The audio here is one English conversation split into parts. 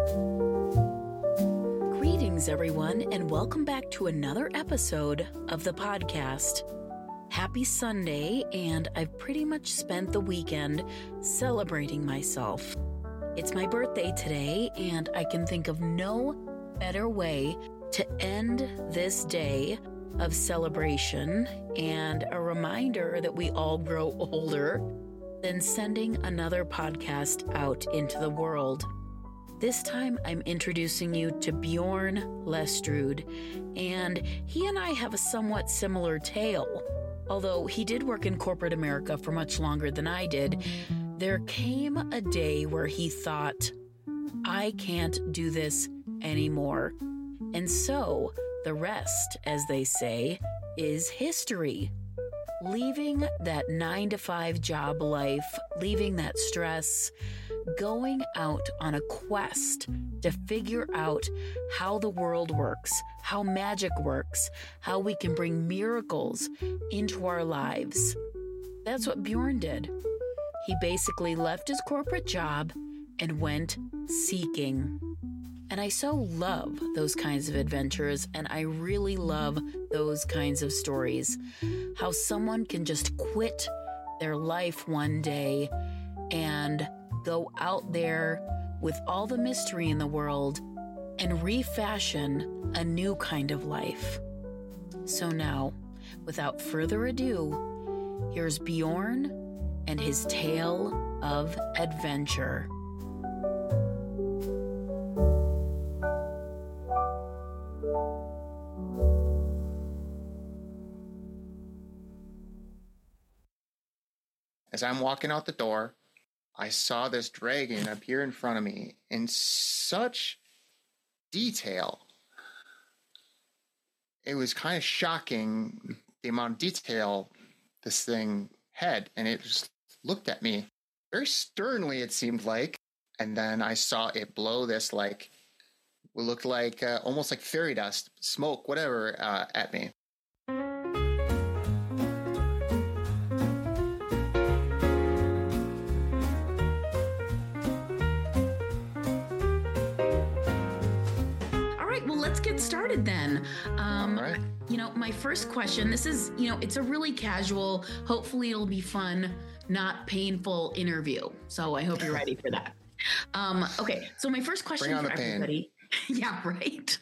Greetings, everyone, and welcome back to another episode of the podcast. Happy Sunday, and I've pretty much spent the weekend celebrating myself. It's my birthday today, and I can think of no better way to end this day of celebration and a reminder that we all grow older than sending another podcast out into the world. This time, I'm introducing you to Bjorn Lestrud, and he and I have a somewhat similar tale. Although he did work in corporate America for much longer than I did, there came a day where he thought, I can't do this anymore. And so, the rest, as they say, is history. Leaving that 9-to-5 job life, leaving that stress, going out on a quest to figure out how the world works, how magic works, how we can bring miracles into our lives. That's what Bjorn did. He basically left his corporate job and went seeking. And I so love those kinds of adventures, and I really love those kinds of stories. How someone can just quit their life one day and go out there with all the mystery in the world and refashion a new kind of life. So now, without further ado, here's Bjorn and his tale of adventure. As I'm walking out the door, I saw this dragon appear in front of me in such detail. It was kind of shocking the amount of detail this thing had, and it just looked at me very sternly, it seemed like. And then I saw it blow this what looked like almost like fairy dust, smoke, whatever, at me. Started then. Right. My first question, this is, it's a really casual, hopefully it'll be fun, not painful interview. So I hope you're ready for that. Okay. So my first question for everybody. Yeah, right.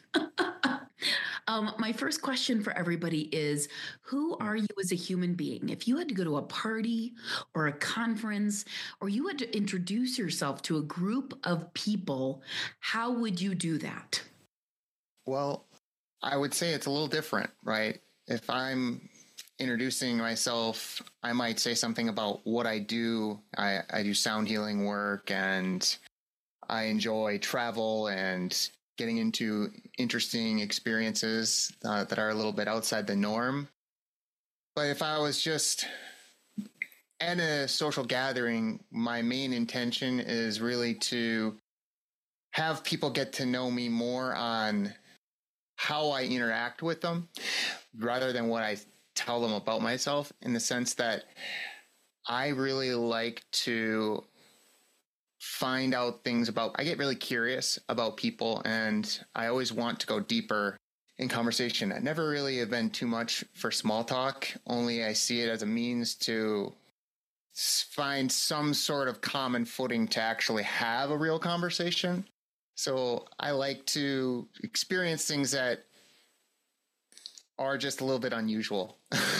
My first question for everybody is, who are you as a human being? If you had to go to a party or a conference, or you had to introduce yourself to a group of people, how would you do that? Well, I would say it's a little different, right? If I'm introducing myself, I might say something about what I do. I do sound healing work, and I enjoy travel and getting into interesting experiences that are a little bit outside the norm. But if I was just at a social gathering, my main intention is really to have people get to know me more on how I interact with them rather than what I tell them about myself, in the sense that I really like to find out things I get really curious about people, and I always want to go deeper in conversation. I never really have been too much for small talk, only I see it as a means to find some sort of common footing to actually have a real conversation. So I like to experience things that are just a little bit unusual.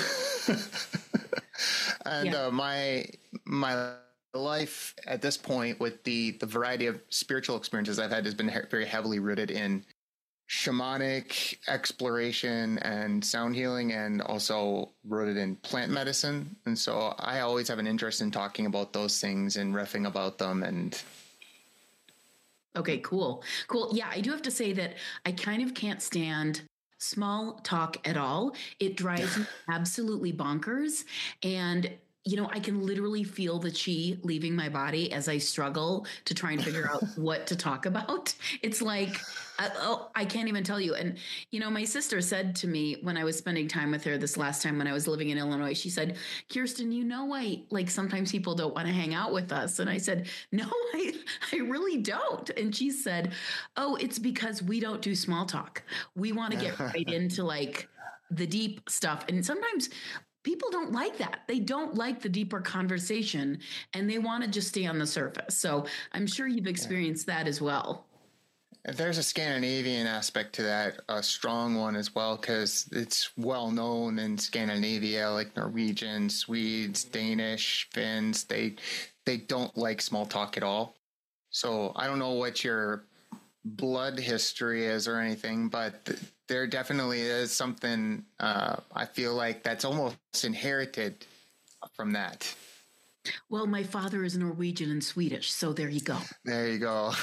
And my life at this point, with the variety of spiritual experiences I've had, has been very heavily rooted in shamanic exploration and sound healing, and also rooted in plant medicine. And so I always have an interest in talking about those things and riffing about them. And okay, cool. Yeah, I do have to say that I kind of can't stand small talk at all. It drives me absolutely bonkers. And I can literally feel the chi leaving my body as I struggle to try and figure out what to talk about. It's like I can't even tell you. And, my sister said to me when I was spending time with her this last time when I was living in Illinois, she said, Kirsten, sometimes people don't want to hang out with us. And I said, no, I really don't. And she said, oh, it's because we don't do small talk. We want to get right into like the deep stuff. And sometimes people don't like that. They don't like the deeper conversation and they want to just stay on the surface. So I'm sure you've experienced that as well. There's a Scandinavian aspect to that, a strong one as well, because it's well known in Scandinavia, like Norwegian, Swedes, Danish, Finns, they don't like small talk at all. So I don't know what your blood history is or anything, but there definitely is something I feel like that's almost inherited from that. Well, my father is Norwegian and Swedish, so there you go. There you go.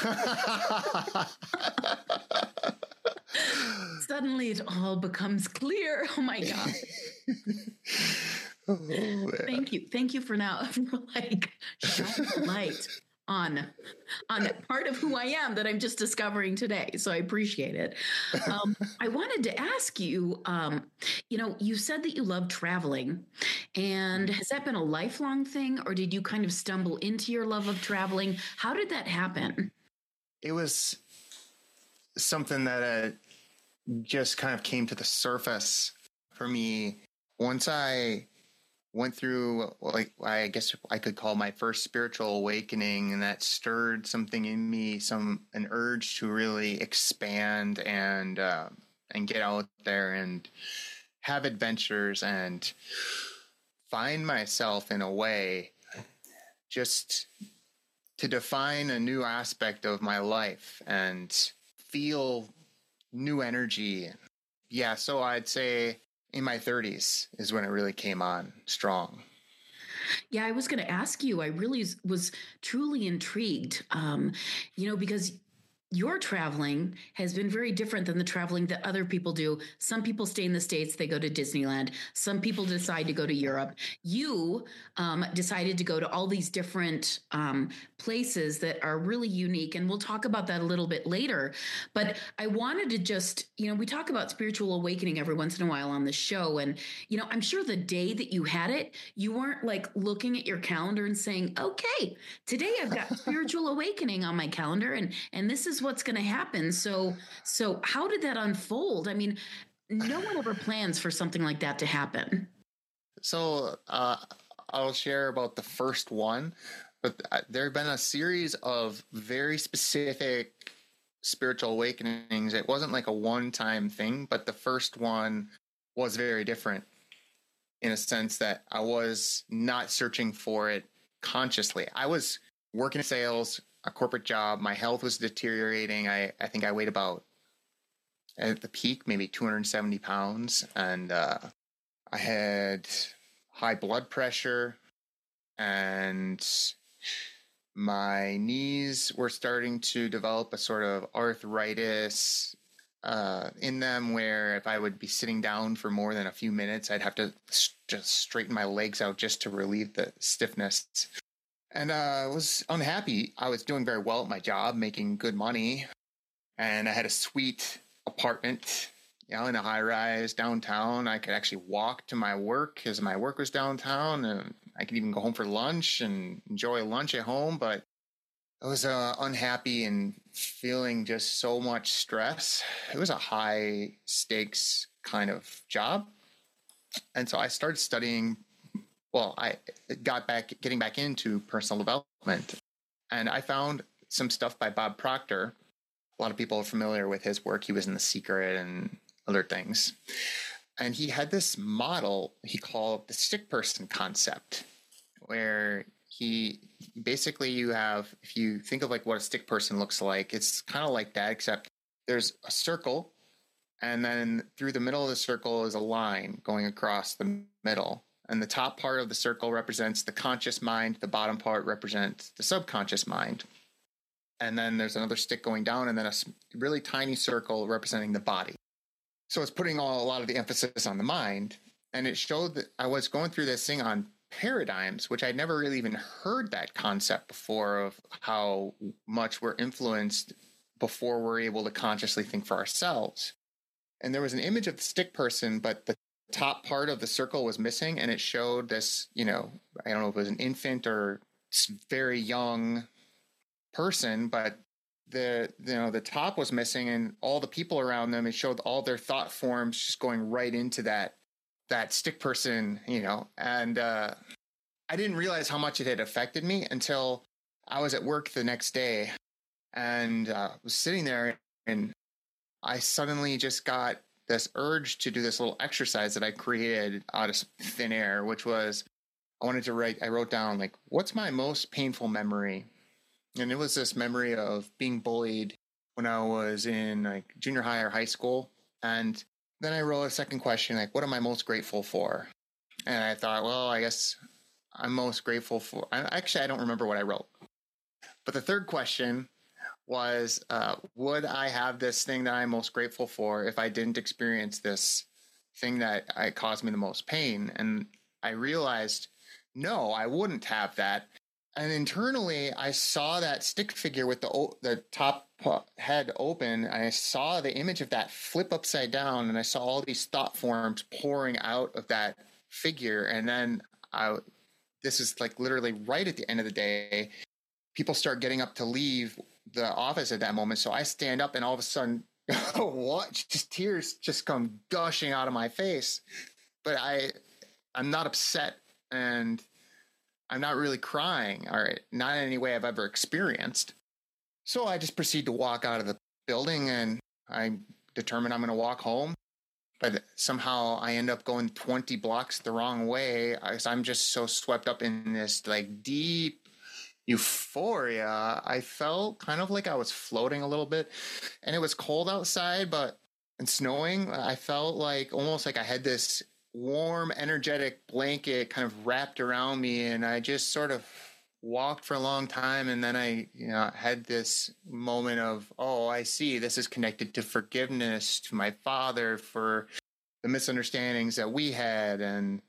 Suddenly it all becomes clear. Oh my God. Thank you. Thank you for now. Like shining the light on that part of who I am that I'm just discovering today. So I appreciate it. I wanted to ask you, you said that you love traveling, and has that been a lifelong thing, or did you kind of stumble into your love of traveling? How did that happen? It was something that just kind of came to the surface for me once I went through, like, I guess I could call my first spiritual awakening, and that stirred something in me, an urge to really expand and get out there and have adventures and find myself in a way, just to define a new aspect of my life and feel new energy. Yeah, so I'd say in my 30s is when it really came on strong. Yeah, I was going to ask you, I really was truly intrigued, because your traveling has been very different than the traveling that other people do. Some people stay in the States, they go to Disneyland. Some people decide to go to Europe. You decided to go to all these different places that are really unique. And we'll talk about that a little bit later. But I wanted to just, we talk about spiritual awakening every once in a while on the show. And, I'm sure the day that you had it, you weren't like looking at your calendar and saying, okay, today I've got spiritual awakening on my calendar. And this is what's going to happen. So how did that unfold? I mean, no one ever plans for something like that to happen. So I'll share about the first one, but there have been a series of very specific spiritual awakenings. It wasn't like a one-time thing, but the first one was very different in a sense that I was not searching for it consciously. I was working in sales, a corporate job. My health was deteriorating. I think I weighed about, at the peak, maybe 270 pounds. And I had high blood pressure, and my knees were starting to develop a sort of arthritis in them, where if I would be sitting down for more than a few minutes, I'd have to just straighten my legs out just to relieve the stiffness. And I was unhappy. I was doing very well at my job, making good money. And I had a sweet apartment, in a high rise downtown. I could actually walk to my work because my work was downtown. And I could even go home for lunch and enjoy lunch at home. But I was unhappy and feeling just so much stress. It was a high stakes kind of job. And so I started studying. Well, I getting back into personal development, and I found some stuff by Bob Proctor. A lot of people are familiar with his work. He was in The Secret and other things. And he had this model he called the stick person concept, where he basically, if you think of like what a stick person looks like, it's kind of like that, except there's a circle, and then through the middle of the circle is a line going across the middle. And the top part of the circle represents the conscious mind. The bottom part represents the subconscious mind. And then there's another stick going down, and then a really tiny circle representing the body. So it's putting a lot of the emphasis on the mind. And it showed that I was going through this thing on paradigms, which I'd never really even heard that concept before, of how much we're influenced before we're able to consciously think for ourselves. And there was an image of the stick person, but the top part of the circle was missing, and it showed this, I don't know if it was an infant or very young person, but the top was missing, and all the people around them, it showed all their thought forms just going right into that stick person, and I didn't realize how much it had affected me until I was at work the next day, and was sitting there, and I suddenly just got this urge to do this little exercise that I created out of thin air, which was I wrote down, like, what's my most painful memory? And it was this memory of being bullied when I was in like junior high or high school. And then I wrote a second question, like, what am I most grateful for? And I thought, well, I guess I'm most grateful for, I don't remember what I wrote. But the third question was, would I have this thing that I'm most grateful for if I didn't experience this thing that caused me the most pain? And I realized, no, I wouldn't have that. And internally, I saw that stick figure with the top head open. I saw the image of that flip upside down, and I saw all these thought forms pouring out of that figure. And then this is like literally right at the end of the day, people start getting up to leave the office at that moment. So I stand up, and all of a sudden, what? Just tears just come gushing out of my face. But I'm not upset, and I'm not really crying, or not in any way I've ever experienced. So I just proceed to walk out of the building, and I determine I'm going to walk home. But somehow I end up going 20 blocks the wrong way. I'm just so swept up in this like deep euphoria. I felt kind of like I was floating a little bit, and it was cold outside, and snowing. I felt like almost like I had this warm, energetic blanket kind of wrapped around me, and I just sort of walked for a long time. And then I had this moment of, oh, I see, this is connected to forgiveness to my father for the misunderstandings that we had. And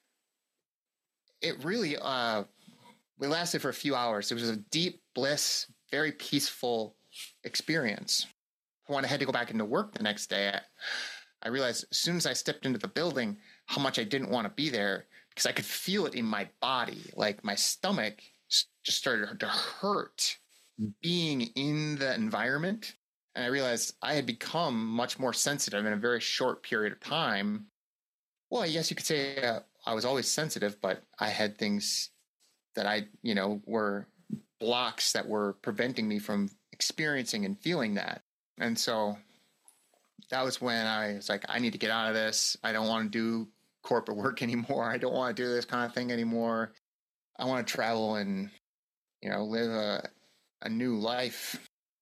it really we lasted for a few hours. It was a deep bliss, very peaceful experience. When I had to go back into work the next day, I realized as soon as I stepped into the building how much I didn't want to be there, because I could feel it in my body. Like my stomach just started to hurt being in the environment. And I realized I had become much more sensitive in a very short period of time. Well, yes, you could say I was always sensitive, but I had things that were blocks that were preventing me from experiencing and feeling that. And so that was when I was like, I need to get out of this. I don't want to do corporate work anymore. I don't want to do this kind of thing anymore. I want to travel and, live a new life.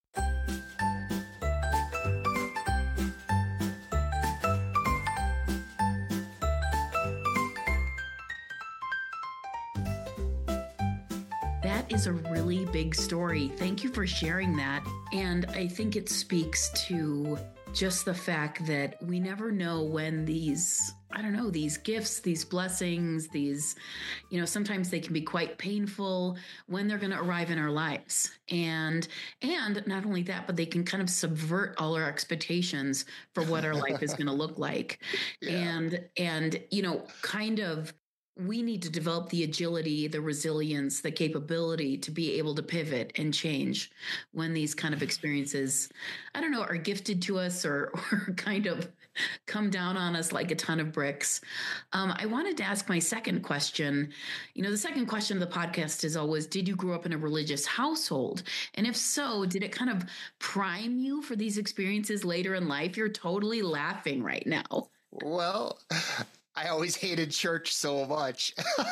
That is a really big story. Thank you for sharing that. And I think it speaks to just the fact that we never know when these gifts, these blessings, sometimes they can be quite painful when they're going to arrive in our lives. And not only that, but they can kind of subvert all our expectations for what our life is going to look like. Yeah. And kind of, we need to develop the agility, the resilience, the capability to be able to pivot and change when these kind of experiences, are gifted to us or kind of come down on us like a ton of bricks. I wanted to ask my second question. The second question of the podcast is always, did you grow up in a religious household? And if so, did it kind of prime you for these experiences later in life? You're totally laughing right now. Well, I always hated church so much.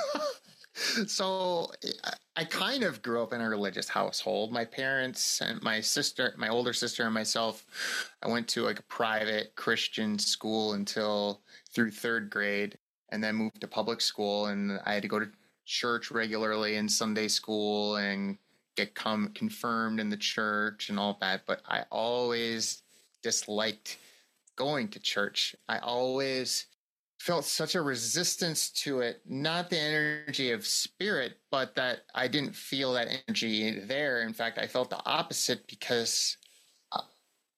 So I kind of grew up in a religious household. My parents and my sister, my older sister and myself, I went to like a private Christian school through third grade, and then moved to public school. And I had to go to church regularly in Sunday school and get confirmed in the church and all that. But I always disliked going to church. I always felt such a resistance to it, not the energy of spirit, but that I didn't feel that energy there. In fact, I felt the opposite, because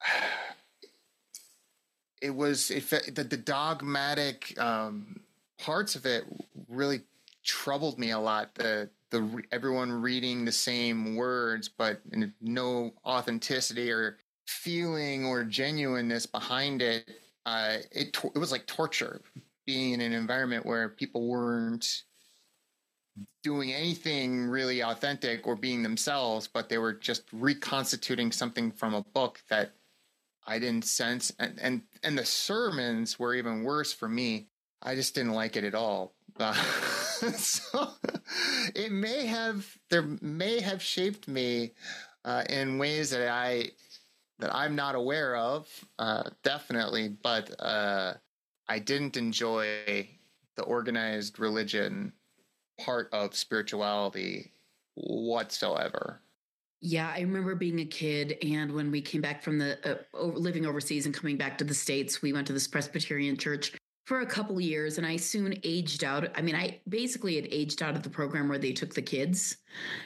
the dogmatic parts of it really troubled me a lot. Everyone reading the same words, but no authenticity or feeling or genuineness behind it. It was like torture, being in an environment where people weren't doing anything really authentic or being themselves, but they were just reconstituting something from a book that I didn't sense. And the sermons were even worse for me. I just didn't like it at all. So there may have shaped me in ways that I'm not aware of, definitely, but I didn't enjoy the organized religion part of spirituality whatsoever. Yeah, I remember being a kid, and when we came back from the living overseas and coming back to the States, we went to this Presbyterian church for a couple of years, and I soon aged out. I mean, I basically had aged out of the program where they took the kids,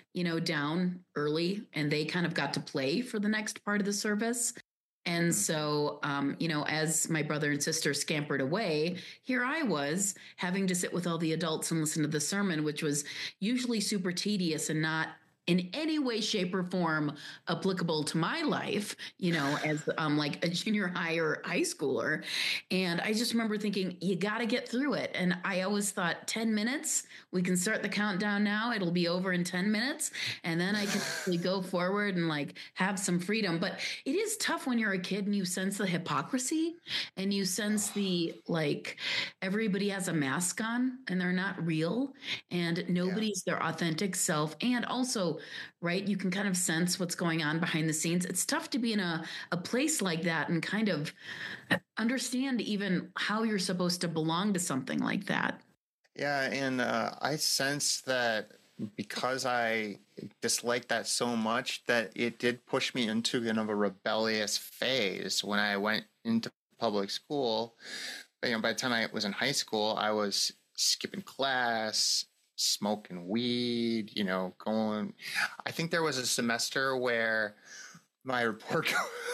down early, and they kind of got to play for the next part of the service. And so, as my brother and sister scampered away, here I was having to sit with all the adults and listen to the sermon, which was usually super tedious and not in any way, shape, or form applicable to my life, as like a junior high or high schooler. And I just remember thinking, you got to get through it. And I always thought 10 minutes, we can start the countdown now. It'll be over in 10 minutes. And then I can actually go forward and like have some freedom. But it is tough when you're a kid and you sense the hypocrisy and you sense the, like, everybody has a mask on and they're not real and nobody's their authentic self. And also, right, you can kind of sense what's going on behind the scenes. It's tough to be in a place like that and kind of understand even how you're supposed to belong to something like that. Yeah, and I sense that because I disliked that so much that it did push me into kind of a rebellious phase when I went into public school. By the time I was in high school, I was skipping class, smoking weed, going. I think there was a semester where my report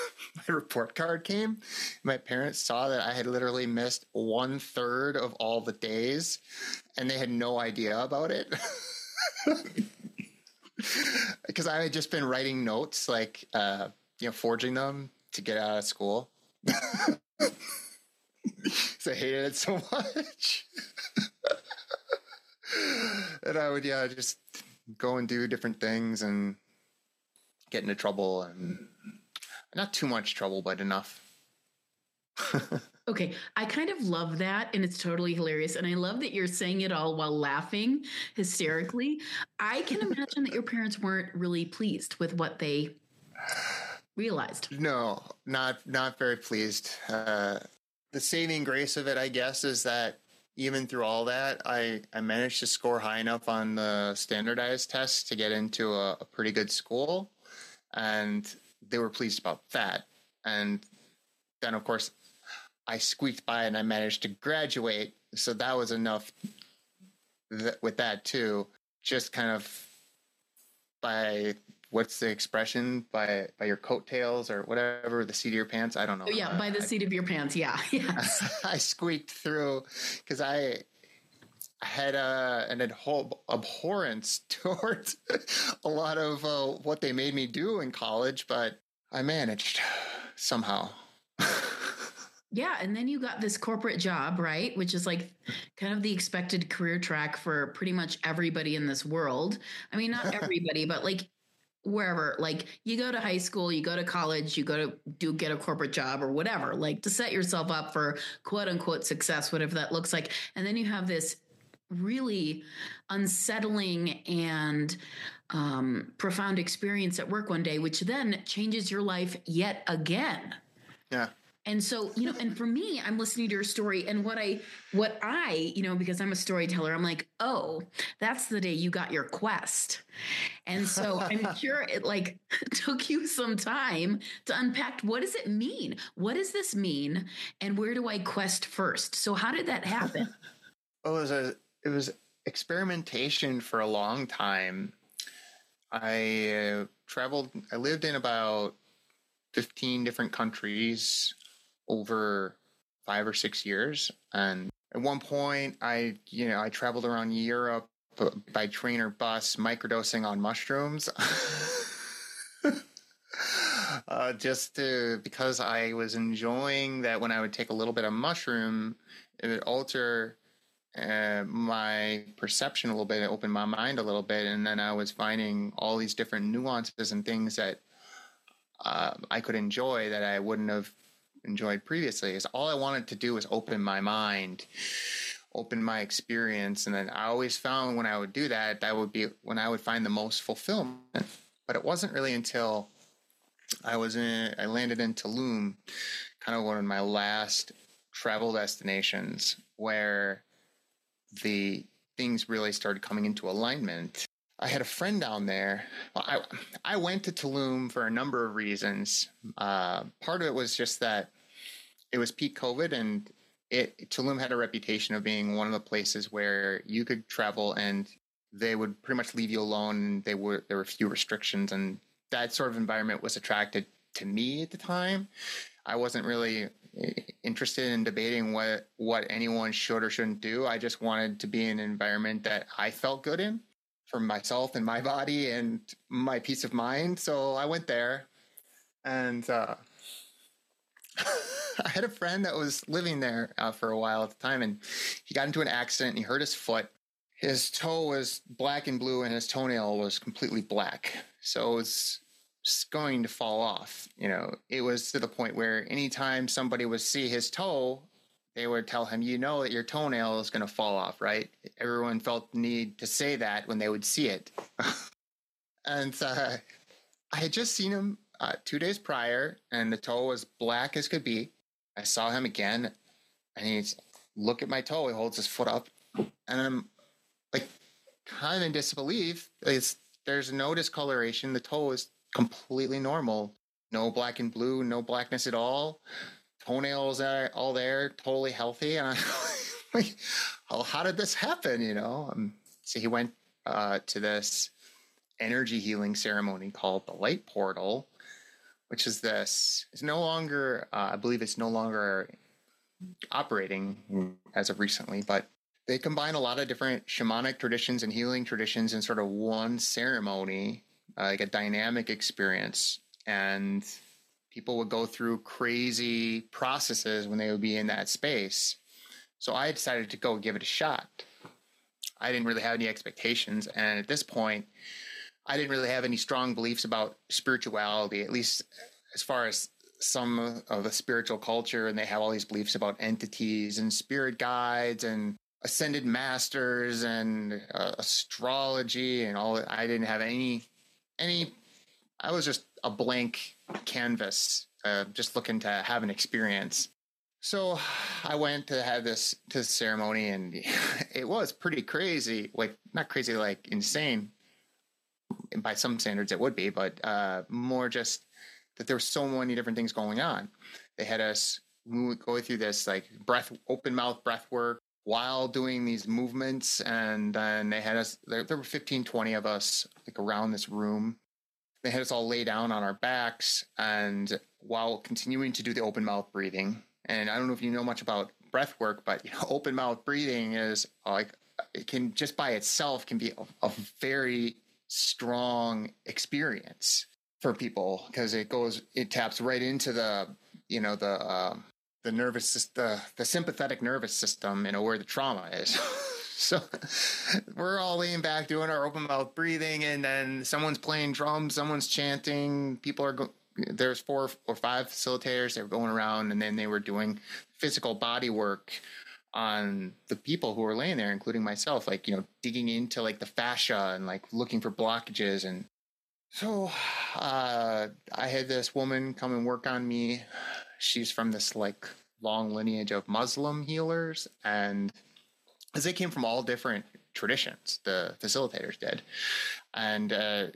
card came. My parents saw that I had literally missed 1/3 of all the days, and they had no idea about it. Because I had just been writing notes, like forging them to get out of school. So I hated it so much. And I would, just go and do different things and get into trouble, and not too much trouble, but enough. Okay, I kind of love that, and it's totally hilarious. And I love that you're saying it all while laughing hysterically. I can imagine that your parents weren't really pleased with what they realized. No, not very pleased. The saving grace of it, I guess, is that even through all that, I managed to score high enough on the standardized tests to get into a pretty good school. And they were pleased about that. And then, of course, I squeaked by and I managed to graduate. So that was enough with that, too. Just kind of by, what's the expression? By your coattails or whatever, the seat of your pants. I don't know. Oh, yeah, by the seat of your pants. Yeah. Yes. I squeaked through because I had an abhorrence towards a lot of what they made me do in college, but I managed somehow. Yeah, and then you got this corporate job, right? Which is like kind of the expected career track for pretty much everybody in this world. I mean, not everybody, but like wherever, like you go to high school, you go to college, you go to get a corporate job or whatever, like to set yourself up for quote unquote success, whatever that looks like. And then you have this really unsettling and profound experience at work one day, which then changes your life yet again. Yeah. And so, and for me, I'm listening to your story, and what I, because I'm a storyteller, I'm like, oh, that's the day you got your quest. And so I'm sure it like took you some time to unpack, what does it mean? What does this mean? And where do I quest first? So how did that happen? It was experimentation for a long time. I lived in about 15 different countries over 5 or 6 years. And at one point, I traveled around Europe by train or bus, microdosing on mushrooms. Because I was enjoying that when I would take a little bit of mushroom, it would alter my perception a little bit, it opened my mind a little bit, and then I was finding all these different nuances and things that I could enjoy that I wouldn't have enjoyed previously. Is all I wanted to do was open my mind, open my experience, and then I always found when I would do that, that would be when I would find the most fulfillment. But it wasn't really until I landed in Tulum, kind of one of my last travel destinations, where the things really started coming into alignment. I had a friend down there. Well, I went to Tulum for a number of reasons. Part of it was just that it was peak COVID, and Tulum had a reputation of being one of the places where you could travel and they would pretty much leave you alone. And there were few restrictions, and that sort of environment was attracted to me at the time. I wasn't really interested in debating what anyone should or shouldn't do. I just wanted to be in an environment that I felt good in for myself and my body and my peace of mind. So I went there, and I had a friend that was living there for a while at the time, and he got into an accident and he hurt his foot. His toe was black and blue and his toenail was completely black. So it was going to fall off. It was to the point where anytime somebody would see his toe, they would tell him, that your toenail is going to fall off, right? Everyone felt the need to say that when they would see it. And I had just seen him 2 days prior, and the toe was black as could be. I saw him again, and he's, look at my toe. He holds his foot up, and I'm like kind of in disbelief. There's no discoloration. The toe is completely normal. No black and blue, no blackness at all. Toenails are all there, totally healthy. And I'm like, oh, how did this happen? So he went to this energy healing ceremony called the Light Portal, which is no longer, I believe it's no longer operating as of recently, but they combine a lot of different shamanic traditions and healing traditions in sort of one ceremony, like a dynamic experience. And people would go through crazy processes when they would be in that space. So I decided to go give it a shot. I didn't really have any expectations. And at this point, I didn't really have any strong beliefs about spirituality, at least as far as some of the spiritual culture. And they have all these beliefs about entities and spirit guides and ascended masters and astrology and all that. I didn't have any, I was just a blank canvas, just looking to have an experience. So I went to have this ceremony, and it was pretty crazy. Like, not crazy, like insane. By some standards it would be, but more just that there were so many different things going on. They had us go through this like open mouth breath work while doing these movements. And then they had us, there were 15, 20 of us like around this room. They had us all lay down on our backs, and while continuing to do the open mouth breathing. And I don't know if you know much about breath work, but open mouth breathing is like, it can just by itself can be a very strong experience for people, because it taps right into the nervous system, the sympathetic nervous system, where the trauma is. So we're all laying back doing our open mouth breathing, and then someone's playing drums, someone's chanting. People are there's 4 or 5 facilitators. They were going around, and then they were doing physical body work on the people who were laying there, including myself, like, digging into like the fascia and like looking for blockages. And so I had this woman come and work on me. She's from this like long lineage of Muslim healers, and as they came from all different traditions, the facilitators did. And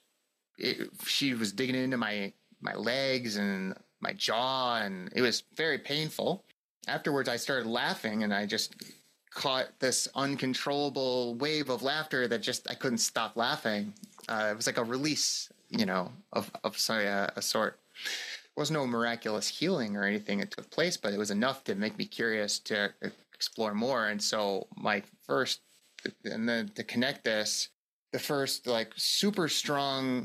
she was digging into my legs and my jaw, and it was very painful. Afterwards, I started laughing, and I just caught this uncontrollable wave of laughter that I couldn't stop laughing. It was like a release, of a sort. was no miraculous healing or anything that took place, but it was enough to make me curious to explore more. And so and then to connect this, the first like super strong,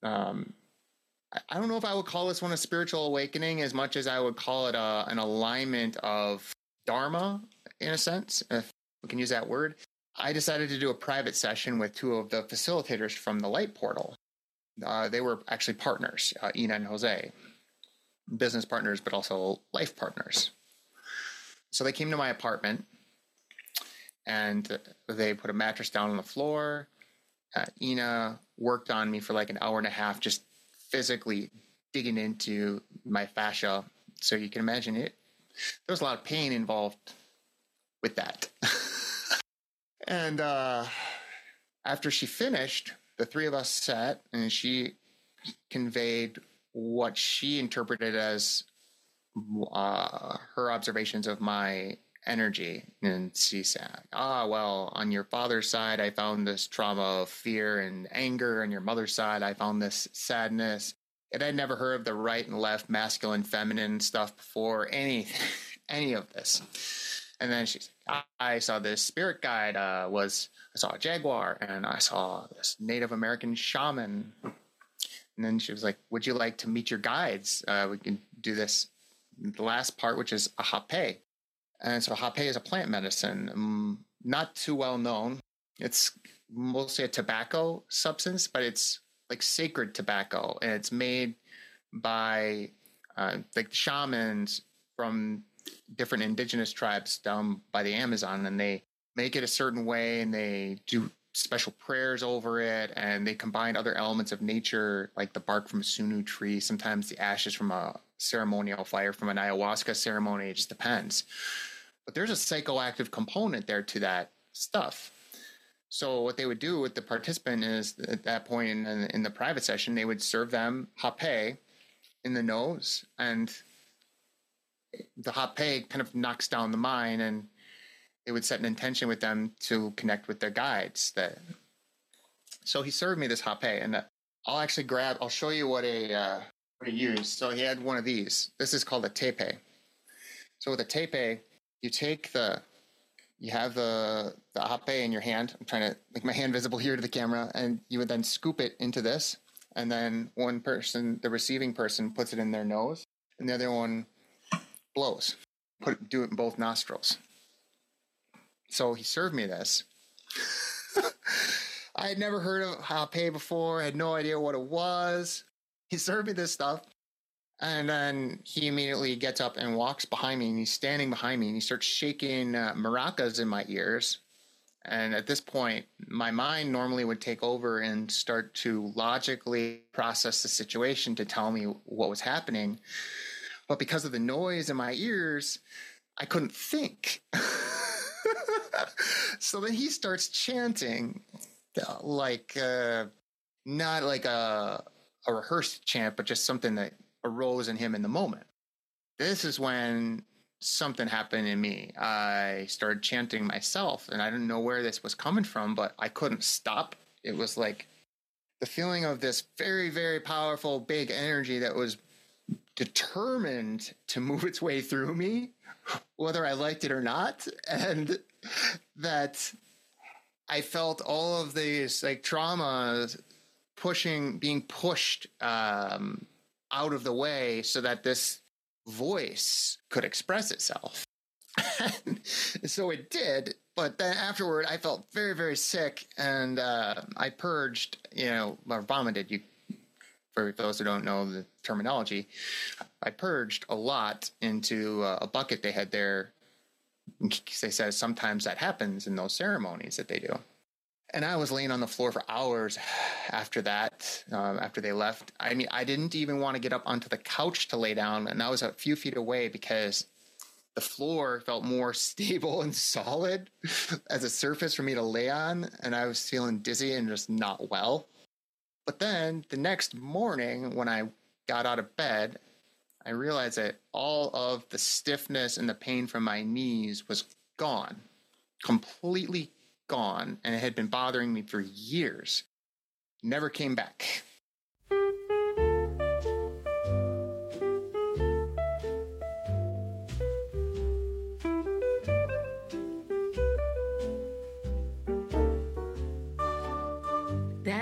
I don't know if I would call this one a spiritual awakening as much as I would call it an alignment of Dharma, in a sense, if we can use that word. I decided to do a private session with two of the facilitators from the Light Portal. They were actually partners, Ina and Jose, business partners, but also life partners. So they came to my apartment and they put a mattress down on the floor. Ina worked on me for like an hour and a half, just physically digging into my fascia. So you can imagine it. There was a lot of pain involved with that. And after she finished, the three of us sat and she conveyed what she interpreted as her observations of my energy. And she said, well, on your father's side, I found this trauma of fear and anger. On your mother's side, I found this sadness. And I'd never heard of the right and left, masculine, feminine stuff before, any of this. And then she said, I saw this spirit guide, I saw a jaguar, and I saw this Native American shaman. And then she was like, would you like to meet your guides? We can do this. The last part, which is a hape. And so hape is a plant medicine, not too well known. It's mostly a tobacco substance, but it's like sacred tobacco. And it's made by like shamans from different indigenous tribes down by the Amazon. And they make it a certain way and they do special prayers over it. And they combine other elements of nature, like the bark from a sunu tree, sometimes the ashes from a ceremonial fire from an ayahuasca ceremony. It just depends. But there's a psychoactive component there to that stuff. So what they would do with the participant is at that point in the private session, they would serve them hape in the nose, and the hape kind of knocks down the mind, and they would set an intention with them to connect with their guides. So he served me this hape, and I'll show you what he used. So he had one of these. This is called a tepe. So with a tepe, you have the hape in your hand. I'm trying to make my hand visible here to the camera, and you would then scoop it into this. And then one person, the receiving person, puts it in their nose, and the other one blows. Do it in both nostrils. So he served me this. I had never heard of hape before. I had no idea what it was. He served me this stuff. And then he immediately gets up and walks behind me, and he's standing behind me, and he starts shaking maracas in my ears. And at this point, my mind normally would take over and start to logically process the situation to tell me what was happening. But because of the noise in my ears, I couldn't think. So then he starts chanting not like a rehearsed chant, but just something that arose in him in the moment. This is when something happened in me. I started chanting myself, and I didn't know where this was coming from, but I couldn't stop. It was like the feeling of this very, very powerful, big energy that was determined to move its way through me, whether I liked it or not. And that I felt all of these like traumas being pushed out of the way so that this voice could express itself. So it did, but then afterward I felt very, very sick, and I purged, or vomited. For those who don't know the terminology, I purged a lot into a bucket they had there. They said sometimes that happens in those ceremonies that they do. And I was laying on the floor for hours after that, after they left. I mean, I didn't even want to get up onto the couch to lay down, and I was a few feet away because the floor felt more stable and solid as a surface for me to lay on, and I was feeling dizzy and just not well. But then the next morning when I got out of bed, I realized that all of the stiffness and the pain from my knees was gone, completely gone, and it had been bothering me for years. Never came back.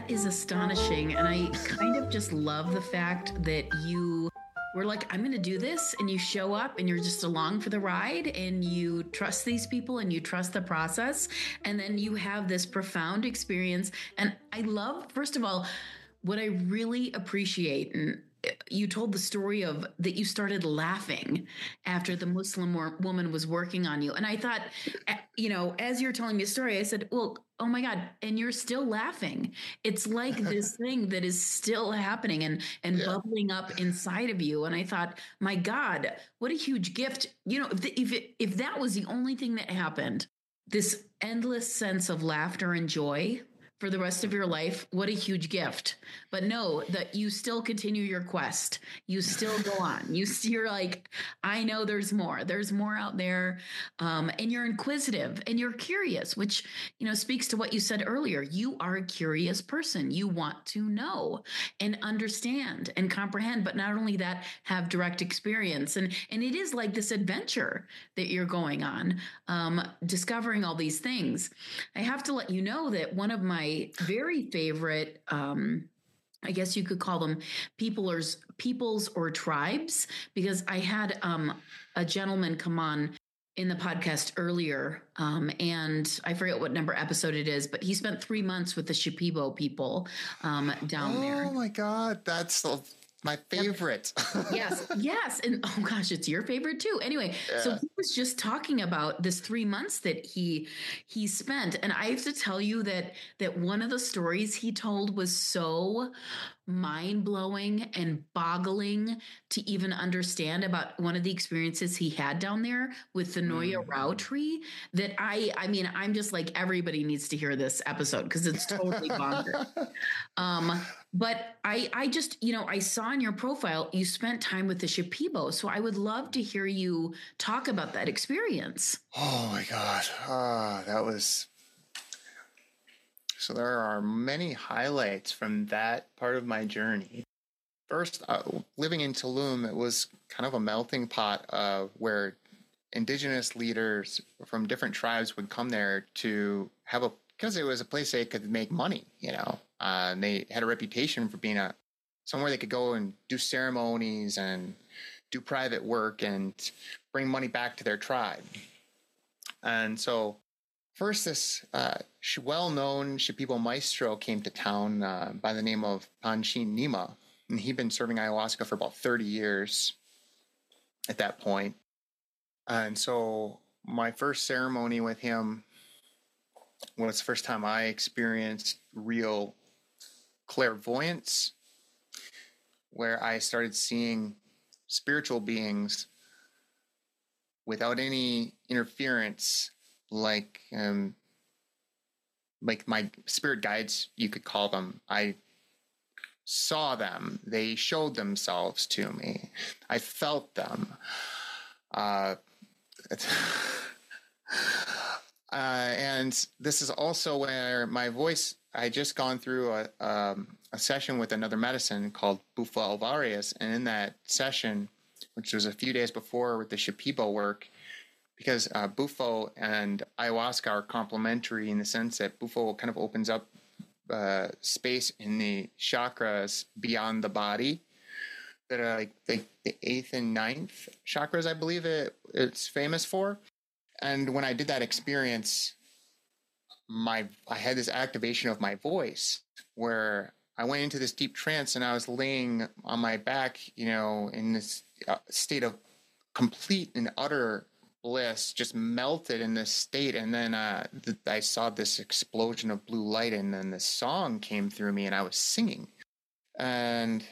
that is astonishing. And I kind of just love the fact that you were like, I'm going to do this. And you show up and you're just along for the ride and you trust these people and you trust the process. And then you have this profound experience. And I love, first of all, what I really appreciate, and you told the story of that you started laughing after the Muslim woman was working on you. And I thought, as you're telling me a story, I said, well, oh my God, and you're still laughing. It's like this thing that is still happening and bubbling up inside of you. And I thought, my God, what a huge gift. If that was the only thing that happened, this endless sense of laughter and joy for the rest of your life, what a huge gift. But know that you still continue your quest. You still go on. You're like, I know there's more. There's more out there. And you're inquisitive and you're curious, which, speaks to what you said earlier. You are a curious person. You want to know and understand and comprehend, but not only that, have direct experience. And it is like this adventure that you're going on, discovering all these things. I have to let you know that one of my very favorite, I guess you could call them peoples or tribes, because I had a gentleman come on in the podcast earlier, and I forget what number episode it is, but he spent 3 months with the Shipibo people down there. Oh my God, that's my favorite. Yes. And oh gosh, it's your favorite too. Anyway, So he was just talking about this 3 months that he spent. And I have to tell you that one of the stories he told was so mind-blowing and boggling to even understand about one of the experiences he had down there with the Noya Rao tree that I'm just like, everybody needs to hear this episode because it's totally bonkers. But I just, I saw in your profile, you spent time with the Shipibo. So I would love to hear you talk about that experience. Oh my God. That was... So there are many highlights from that part of my journey. First, living in Tulum, it was kind of a melting pot where indigenous leaders from different tribes would come there to have because it was a place they could make money, and they had a reputation for being somewhere they could go and do ceremonies and do private work and bring money back to their tribe. And so first, this well-known Shipibo maestro came to town by the name of Pancheen Nima, and he'd been serving ayahuasca for about 30 years at that point. And so my first ceremony with him was the first time I experienced real clairvoyance, where I started seeing spiritual beings without any interference, like my spirit guides, you could call them. I saw them. They showed themselves to me. I felt them. And this is also where my voice, I just gone through a session with another medicine called Bufo Alvarez. And in that session, which was a few days before with the Shipibo work, because Bufo and ayahuasca are complementary in the sense that Bufo kind of opens up space in the chakras beyond the body that are like the 8th and 9th chakras, I believe it's famous for. And when I did that experience, I had this activation of my voice where I went into this deep trance and I was laying on my back, in this state of complete and utter bliss, just melted in this state. And then I saw this explosion of blue light, and then this song came through me and I was singing. And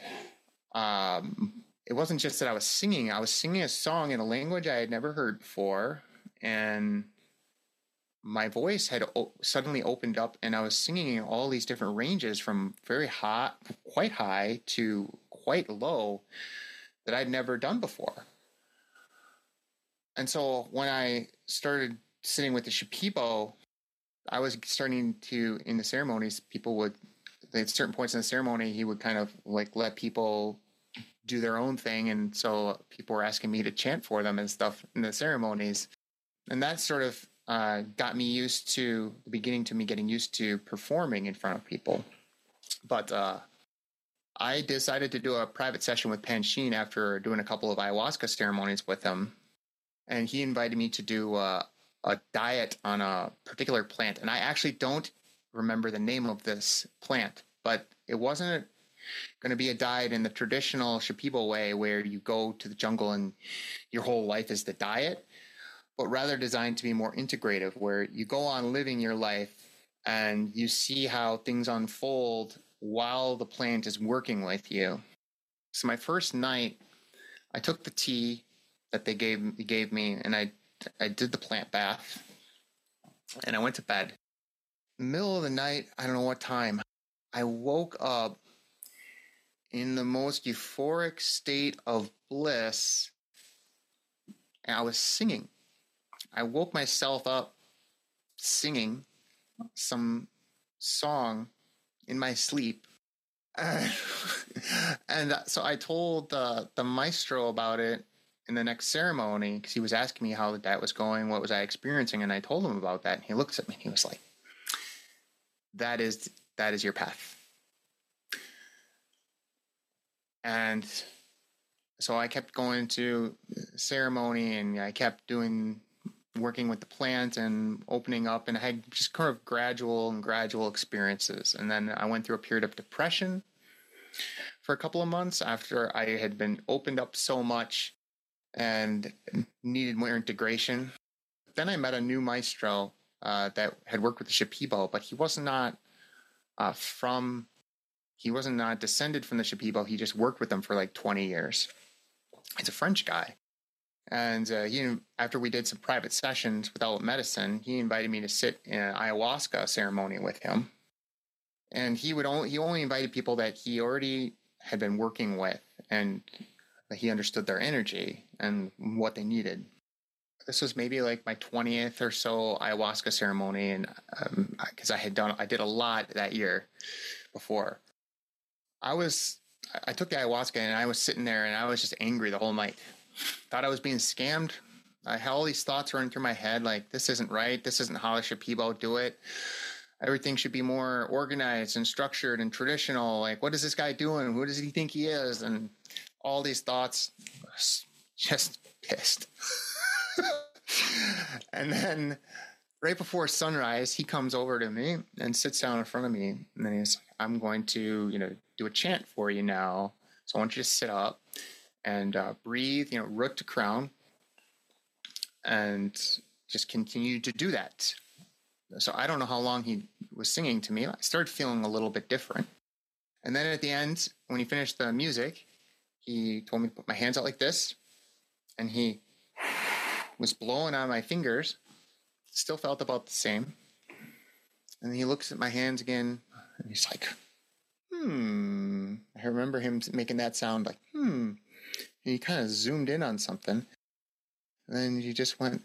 it wasn't just that I was singing a song in a language I had never heard before. And my voice had suddenly opened up, and I was singing in all these different ranges from very high, quite high, to quite low that I'd never done before. And so when I started sitting with the Shipibo, I was starting to, in the ceremonies, at certain points in the ceremony, he would kind of like let people do their own thing. And so people were asking me to chant for them and stuff in the ceremonies. And that sort of got me used to, getting used to performing in front of people. But I decided to do a private session with Pancheen after doing a couple of ayahuasca ceremonies with him. And he invited me to do a diet on a particular plant. And I actually don't remember the name of this plant, but it wasn't going to be a diet in the traditional Shipibo way where you go to the jungle and your whole life is the diet, but rather designed to be more integrative, where you go on living your life and you see how things unfold while the plant is working with you. So my first night, I took the tea that they gave me, and I did the plant bath, and I went to bed. In the middle of the night, I don't know what time, I woke up in the most euphoric state of bliss, and I was singing. I woke myself up singing some song in my sleep. And so I told the maestro about it in the next ceremony, because he was asking me how that was going, what was I experiencing, and I told him about that, and he looked at me and he was like, that is your path. And so I kept going to ceremony, and I kept working with the plant and opening up, and I had just kind of gradual experiences. And then I went through a period of depression for a couple of months after I had been opened up so much and needed more integration. Then I met a new maestro that had worked with the Shipibo, but he was not descended from the Shipibo. He just worked with them for like 20 years. He's a French guy. And after we did some private sessions without medicine, he invited me to sit in an ayahuasca ceremony with him. And he only invited people that he already had been working with, and that he understood their energy and what they needed. This was maybe like my 20th or so ayahuasca ceremony, and because I did a lot that year before. I took the ayahuasca, and I was sitting there, and I was just angry the whole night. Thought I was being scammed. I had all these thoughts running through my head, like, this isn't right. This isn't how the Shipibo do it. Everything should be more organized and structured and traditional. Like, what is this guy doing? Who does he think he is? And all these thoughts, just pissed. And then right before sunrise, he comes over to me and sits down in front of me. And then he's like, I'm going to, do a chant for you now. So I want you to sit up and breathe, root to crown, and just continue to do that. So I don't know how long he was singing to me. I started feeling a little bit different. And then at the end, when he finished the music, he told me to put my hands out like this, and he was blowing on my fingers. Still felt about the same. And then he looks at my hands again, and he's like, I remember him making that sound like, And he kind of zoomed in on something. And then he just went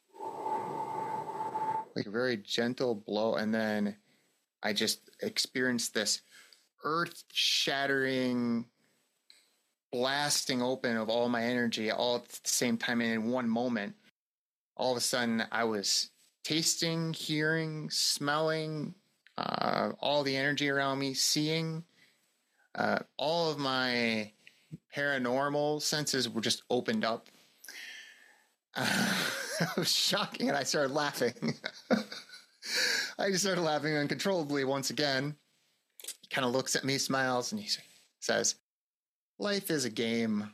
like a very gentle blow. And then I just experienced this earth-shattering blasting open of all my energy all at the same time. And in one moment, all of a sudden I was tasting, hearing, smelling, all the energy around me, seeing, all of my paranormal senses were just opened up. It was shocking, and I started laughing. I just started laughing uncontrollably once again. He kind of looks at me, smiles, and he says, life is a game.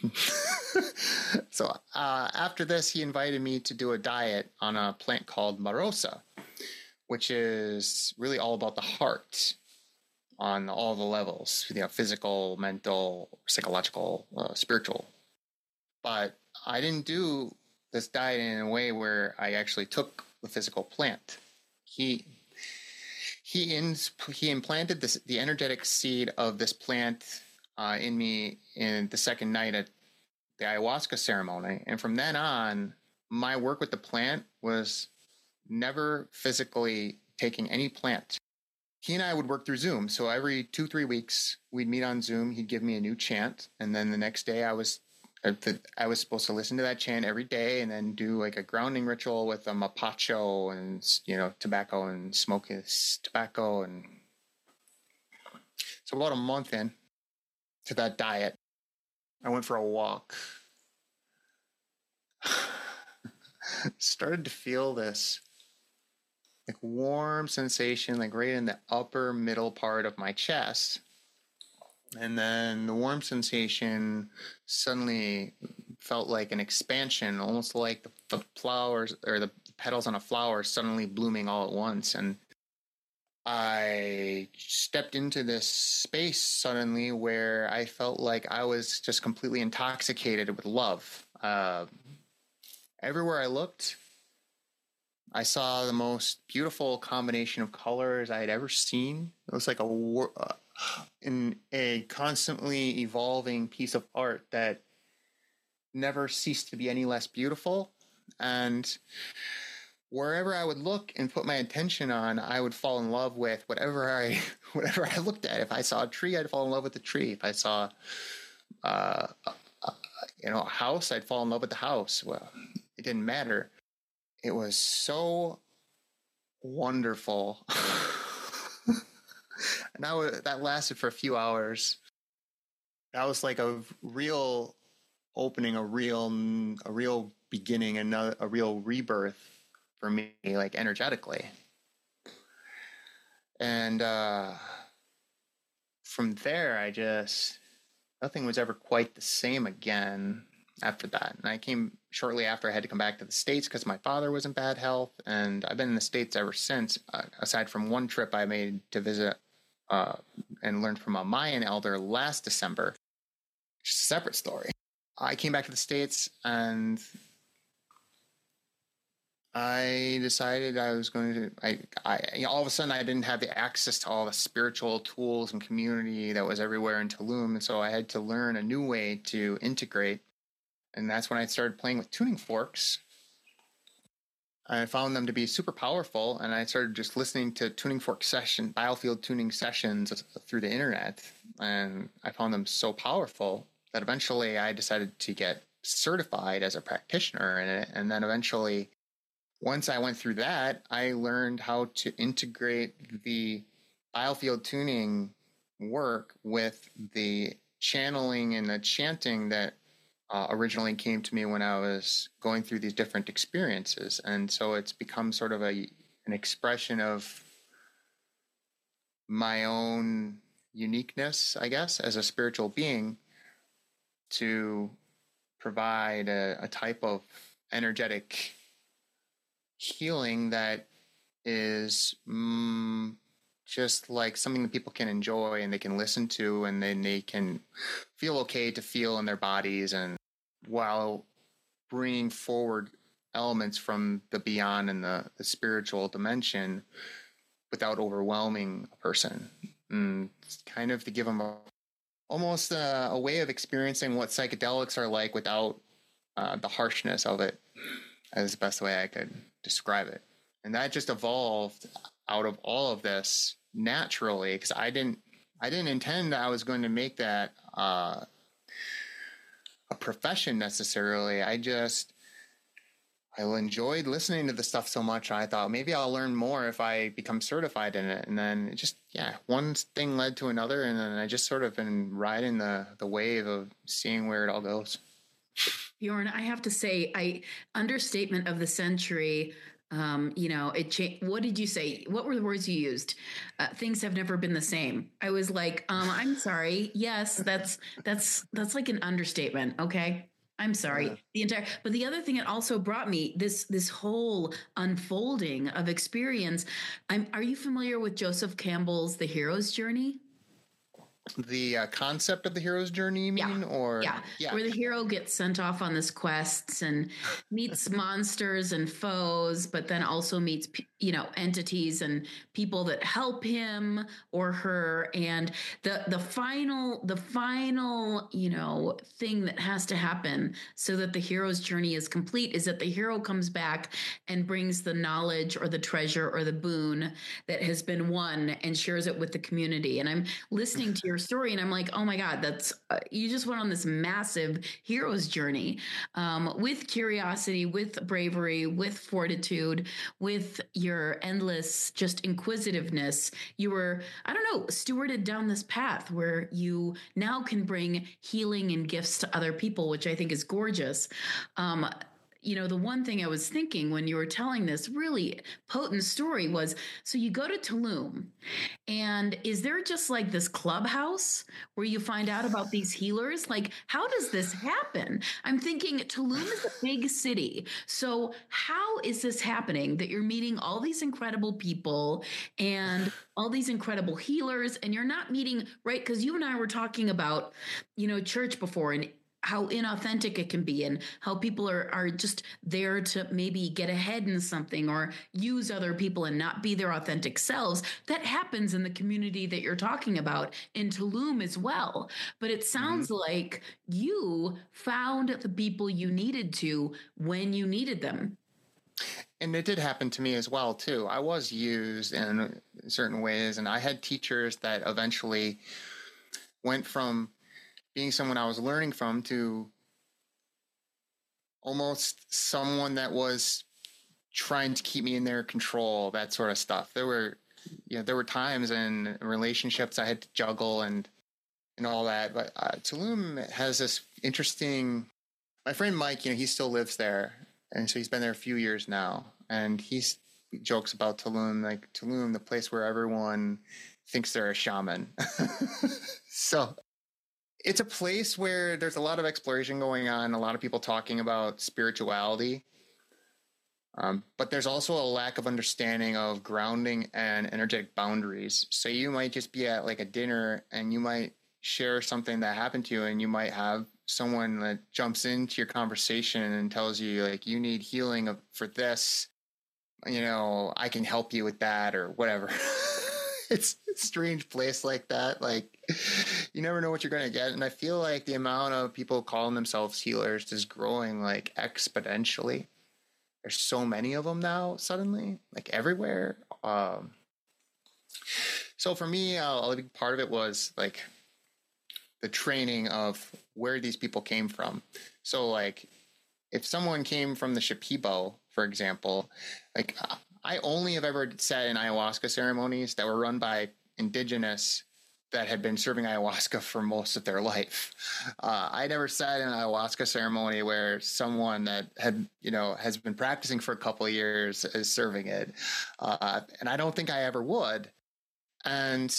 So after this, he invited me to do a diet on a plant called Marosa, which is really all about the heart on all the levels, physical, mental, psychological, spiritual. But I didn't do this diet in a way where I actually took the physical plant. He implanted the energetic seed of this plant in me in the second night at the ayahuasca ceremony. And from then on, my work with the plant was never physically taking any plant. He and I would work through Zoom. So every 2-3 weeks, we'd meet on Zoom. He'd give me a new chant. And then the next day I was supposed to listen to that chant every day and then do like a grounding ritual with a mapacho and, tobacco and smoke his tobacco. And So about a month in to that diet, I went for a walk. Started to feel this like warm sensation, like right in the upper middle part of my chest. And then the warm sensation suddenly felt like an expansion, almost like the flowers or the petals on a flower suddenly blooming all at once. And I stepped into this space suddenly where I felt like I was just completely intoxicated with love. Everywhere I looked, I saw the most beautiful combination of colors I had ever seen. It was like in a constantly evolving piece of art that never ceased to be any less beautiful. And wherever I would look and put my attention on, I would fall in love with whatever I looked at. If I saw a tree, I'd fall in love with the tree. If I saw a house, I'd fall in love with the house. Well, it didn't matter. It was so wonderful. And that lasted for a few hours. That was like a real opening, a real beginning, a real rebirth for me, like energetically. And from there, nothing was ever quite the same again after that. And I came shortly after. I had to come back to the States because my father was in bad health. And I've been in the States ever since, aside from one trip I made to visit and learned from a Mayan elder last December. Just a separate story. I came back to the States and I decided I was going to, all of a sudden I didn't have the access to all the spiritual tools and community that was everywhere in Tulum. And so I had to learn a new way to integrate. And that's when I started playing with tuning forks. I found them to be super powerful, and I started just listening to tuning fork biofield tuning sessions through the internet. And I found them so powerful that eventually I decided to get certified as a practitioner in it. And then eventually, once I went through that, I learned how to integrate the biofield tuning work with the channeling and the chanting that originally came to me when I was going through these different experiences. And so it's become sort of an expression of my own uniqueness, I guess, as a spiritual being, to provide a type of energetic healing that is just like something that people can enjoy and they can listen to, and then they can feel okay to feel in their bodies, and while bringing forward elements from the beyond and the spiritual dimension without overwhelming a person. And kind of to give them almost a way of experiencing what psychedelics are like without the harshness of it, as the best way I could describe it. And that just evolved out of all of this naturally, because I didn't intend that I was going to make that a profession necessarily. I enjoyed listening to the stuff so much. I thought maybe I'll learn more if I become certified in it. And then it just, one thing led to another. And then I just sort of been riding the wave of seeing where it all goes. Bjorn, I have to say, understatement of the century. It changed. What did you say? What were the words you used? Things have never been the same. I was like, I'm sorry. Yes, that's like an understatement. Okay. I'm sorry. Yeah. But the other thing it also brought me, this whole unfolding of experience. Are you familiar with Joseph Campbell's The Hero's Journey? The concept of the hero's journey, you mean? Yeah, where the hero gets sent off on this quest and meets monsters and foes, but then also meets, entities and people that help him or her. And the final, thing that has to happen so that the hero's journey is complete is that the hero comes back and brings the knowledge or the treasure or the boon that has been won and shares it with the community. And I'm listening to your story and I'm like, oh my God, that's you just went on this massive hero's journey with curiosity, with bravery, with fortitude, with your your endless just inquisitiveness, you were, I don't know, stewarded down this path where you now can bring healing and gifts to other people, which I think is gorgeous. The one thing I was thinking when you were telling this really potent story was, so you go to Tulum, and is there just like this clubhouse where you find out about these healers? Like, how does this happen? I'm thinking Tulum is a big city. So how is this happening that you're meeting all these incredible people and all these incredible healers, and you're not meeting, right? Because you and I were talking about, church before, and how inauthentic it can be, and how people are just there to maybe get ahead in something or use other people and not be their authentic selves. That happens in the community that you're talking about in Tulum as well. But it sounds like you found the people you needed to when you needed them. And it did happen to me as well, too. I was used in certain ways, and I had teachers that eventually went from being someone I was learning from to almost someone that was trying to keep me in their control, that sort of stuff. There were times in relationships I had to juggle and all that. But Tulum has this interesting, my friend Mike, he still lives there. And so he's been there a few years now. And he jokes about Tulum, like Tulum, the place where everyone thinks they're a shaman. So it's a place where there's a lot of exploration going on, a lot of people talking about spirituality. But there's also a lack of understanding of grounding and energetic boundaries. So you might just be at like a dinner and you might share something that happened to you, and you might have someone that jumps into your conversation and tells you like, you need healing for this, I can help you with that or whatever. It's a strange place like that. Like, you never know what you're going to get. And I feel like the amount of people calling themselves healers is growing like exponentially. There's so many of them now suddenly, like everywhere. So for me, a big part of it was like the training of where these people came from. So like if someone came from the Shipibo, for example, like I only have ever sat in ayahuasca ceremonies that were run by indigenous that had been serving ayahuasca for most of their life. I never sat in an ayahuasca ceremony where someone that had, has been practicing for a couple of years is serving it. And I don't think I ever would. And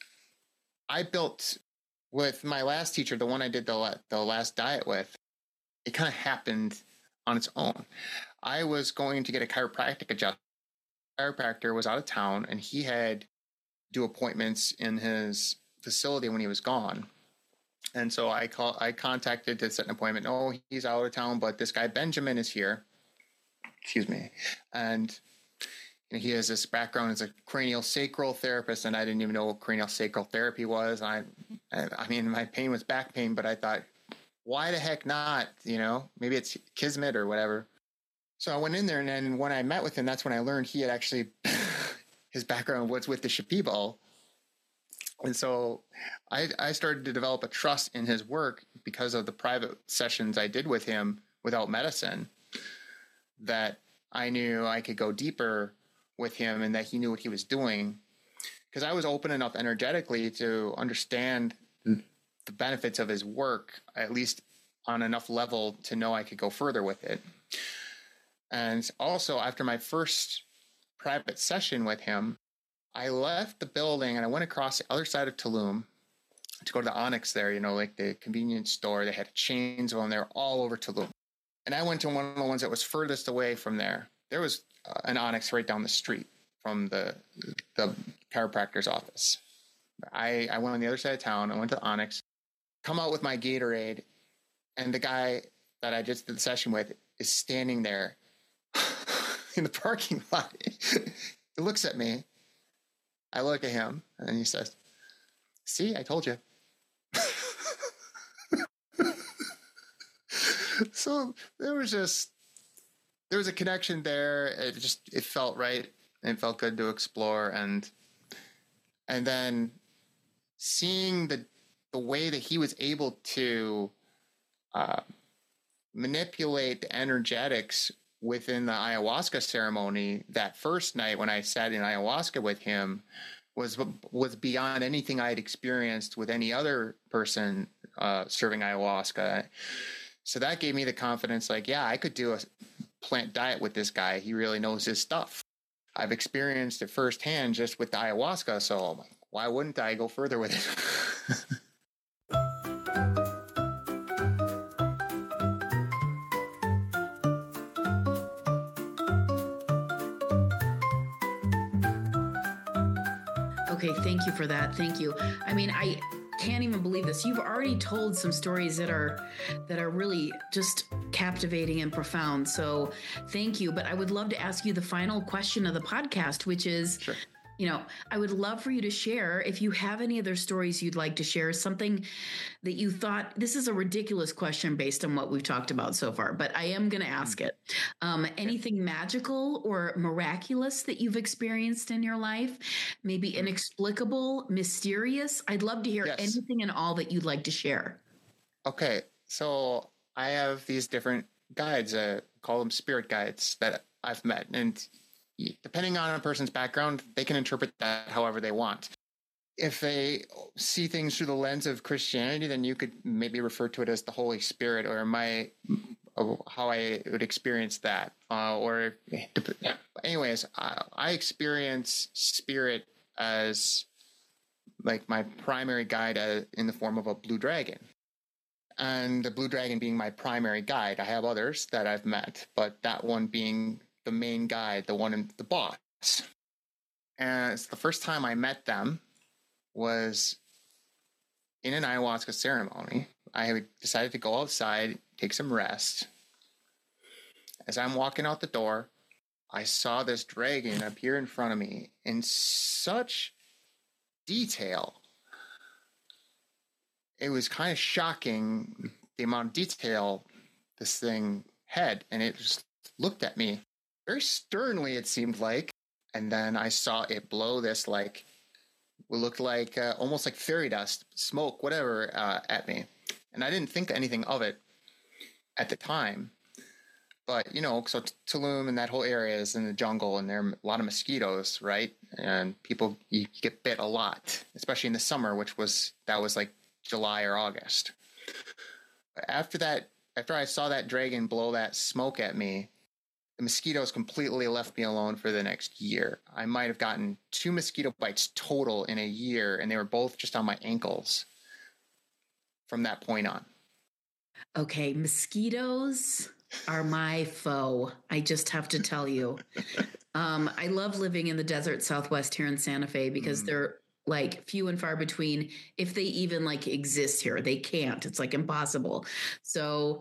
I built with my last teacher, the one I did the last diet with, it kind of happened on its own. I was going to get a chiropractic adjustment. Chiropractor was out of town, and he had do appointments in his facility when he was gone. And so I contacted to set an appointment. Oh, he's out of town, but this guy Benjamin is here. Excuse me. And he has this background as a cranial sacral therapist, and I didn't even know what cranial sacral therapy was. I mean, my pain was back pain, but I thought, why the heck not? Maybe it's kismet or whatever. So I went in there, and then when I met with him, that's when I learned he had actually, his background was with the Shipibo. And so I started to develop a trust in his work because of the private sessions I did with him without medicine, that I knew I could go deeper with him and that he knew what he was doing, because I was open enough energetically to understand the benefits of his work, at least on enough level to know I could go further with it. And also, after my first private session with him, I left the building and I went across the other side of Tulum to go to the Onyx there, like the convenience store. They had chains of them. They were all over Tulum. And I went to one of the ones that was furthest away from there. There was an Onyx right down the street from the chiropractor's office. I went on the other side of town. I went to the Onyx, come out with my Gatorade, and the guy that I just did the session with is standing there in the parking lot. He looks at me. I look at him, and he says, "See, I told you." So there was a connection there. It felt right. And it felt good to explore. And then seeing the way that he was able to manipulate the energetics within the ayahuasca ceremony, that first night when I sat in ayahuasca with him, was beyond anything I had experienced with any other person serving ayahuasca. So that gave me the confidence, like, yeah, I could do a plant diet with this guy. He really knows his stuff. I've experienced it firsthand just with the ayahuasca. So I'm like, why wouldn't I go further with it? Okay, thank you for that. Thank you. I mean, I can't even believe this. You've already told some stories that are really just captivating and profound. So thank you. But I would love to ask you the final question of the podcast, which is, Sure. You know, I would love for you to share, if you have any other stories you'd like to share, something that you thought, this is a ridiculous question based on what we've talked about so far, but I am going to ask it. Anything magical or miraculous that you've experienced in your life? Maybe inexplicable, mysterious? I'd love to hear anything and all that you'd like to share. Okay. So I have these different guides, call them spirit guides, that I've met. And depending on a person's background, they can interpret that however they want. If they see things through the lens of Christianity, then you could maybe refer to it as the Holy Spirit, or how I would experience that. Anyways, I experience spirit as like my primary guide in the form of a blue dragon. And the blue dragon being my primary guide. I have others that I've met, but that one being the main guide, the one in the boss. And the first time I met them was in an ayahuasca ceremony. I decided to go outside, take some rest. As I'm walking out the door, I saw this dragon appear in front of me in such detail. It was kind of shocking, the amount of detail this thing had, and it just looked at me very sternly, it seemed like. And then I saw it blow this, like, what looked like almost like fairy dust, smoke, whatever, at me. And I didn't think anything of it at the time. But, you know, so Tulum and that whole area is in the jungle, and there are a lot of mosquitoes, right? And you get bit a lot, especially in the summer, that was like July or August. After I saw that dragon blow that smoke at me, the mosquitoes completely left me alone for the next year. I might have gotten 2 mosquito bites total in a year, and they were both just on my ankles from that point on. Okay, mosquitoes are my foe. I just have to tell you. I love living in the desert Southwest here in Santa Fe because they're like few and far between, if they even like exist here. They can't. It's like impossible. So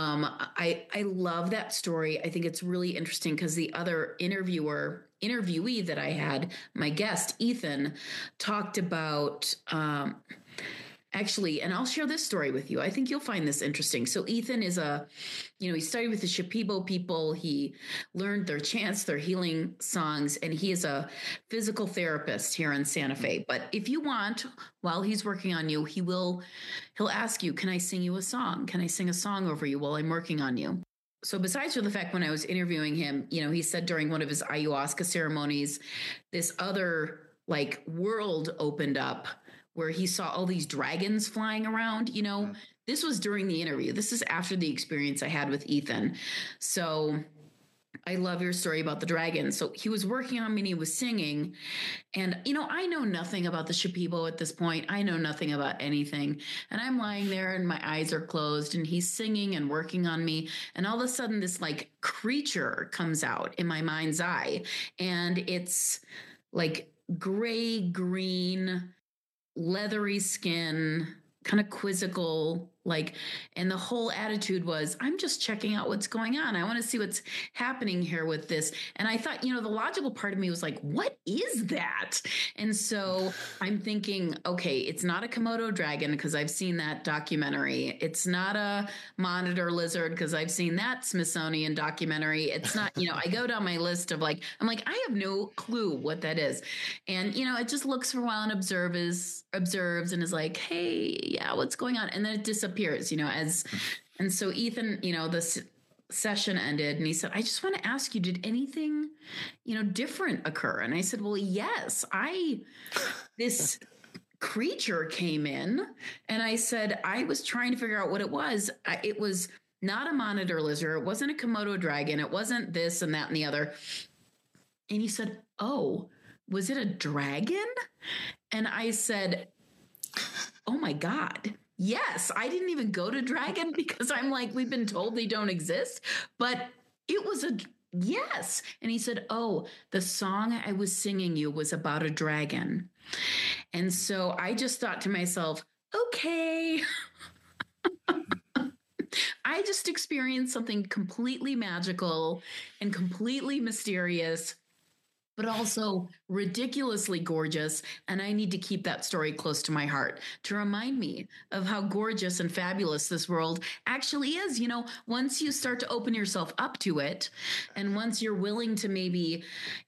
I love that story. I think it's really interesting because the other interviewee that I had, my guest, Ethan, talked about actually, and I'll share this story with you. I think you'll find this interesting. So Ethan is he studied with the Shipibo people. He learned their chants, their healing songs, and he is a physical therapist here in Santa Fe. But if you want, while he's working on you, he'll ask you, can I sing you a song? Can I sing a song over you while I'm working on you? So besides for the fact when I was interviewing him, he said during one of his ayahuasca ceremonies, this other like world opened up where he saw all these dragons flying around. This was during the interview. This is after the experience I had with Ethan. So I love your story about the dragon. So he was working on me and he was singing. And, I know nothing about the Shipibo at this point. I know nothing about anything. And I'm lying there and my eyes are closed and he's singing and working on me. And all of a sudden this like creature comes out in my mind's eye. And it's like gray, green, leathery skin, kind of quizzical, and the whole attitude was, I'm just checking out what's going on. I want to see what's happening here with this. And I thought, the logical part of me was like, what is that? And so I'm thinking, okay, it's not a Komodo dragon because I've seen that documentary. It's not a monitor lizard because I've seen that Smithsonian documentary. It's not, I go down my list of I'm like, I have no clue what that is. And, it just looks for a while and observes and is like, hey, yeah, what's going on? And then it disappears, and so Ethan, the session ended and he said, I just want to ask you, did anything, different occur? And I said, well, yes, this creature came in, and I said, I was trying to figure out what it was. It was not a monitor lizard. It wasn't a Komodo dragon. It wasn't this and that and the other. And he said, oh, was it a dragon? And I said, oh my God. Yes, I didn't even go to dragon because I'm like, we've been told they don't exist, but it was yes. And he said, oh, the song I was singing you was about a dragon. And so I just thought to myself, okay, I just experienced something completely magical and completely mysterious, but also ridiculously gorgeous. And I need to keep that story close to my heart to remind me of how gorgeous and fabulous this world actually is. Once you start to open yourself up to it, and once you're willing to maybe,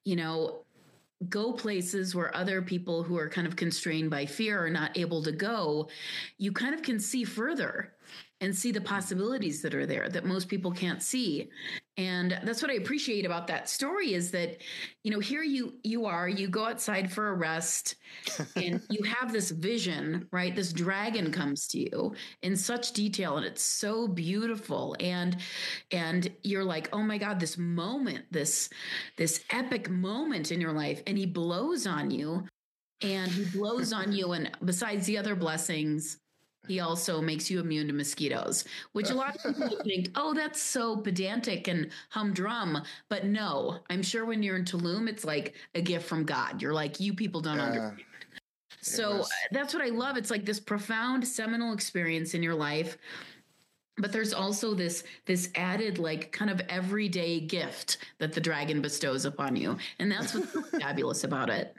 go places where other people who are kind of constrained by fear are not able to go, you kind of can see further and see the possibilities that are there that most people can't see. And that's what I appreciate about that story is that, here you are, you go outside for a rest and you have this vision, right? This dragon comes to you in such detail and it's so beautiful. And you're like, oh my God, this moment, this epic moment in your life. And he blows on you and besides the other blessings, he also makes you immune to mosquitoes, which a lot of people think, oh, that's so pedantic and humdrum. But no, I'm sure when you're in Tulum, it's like a gift from God. You're like, you people don't understand. So that's what I love. It's like this profound seminal experience in your life. But there's also this added like kind of everyday gift that the dragon bestows upon you. And that's what's so fabulous about it.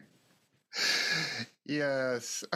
Yes.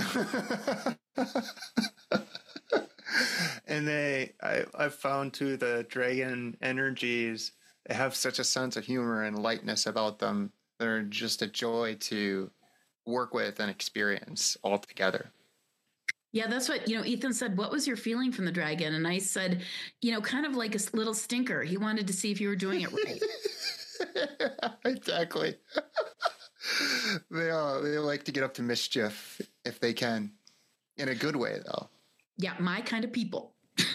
And I've found too, the dragon energies, they have such a sense of humor and lightness about them. They're just a joy to work with and experience all together. Yeah, that's what, Ethan said, what was your feeling from the dragon? And I said, kind of like a little stinker. He wanted to see if you were doing it right. Exactly. They like to get up to mischief if they can, in a good way, though. Yeah, my kind of people.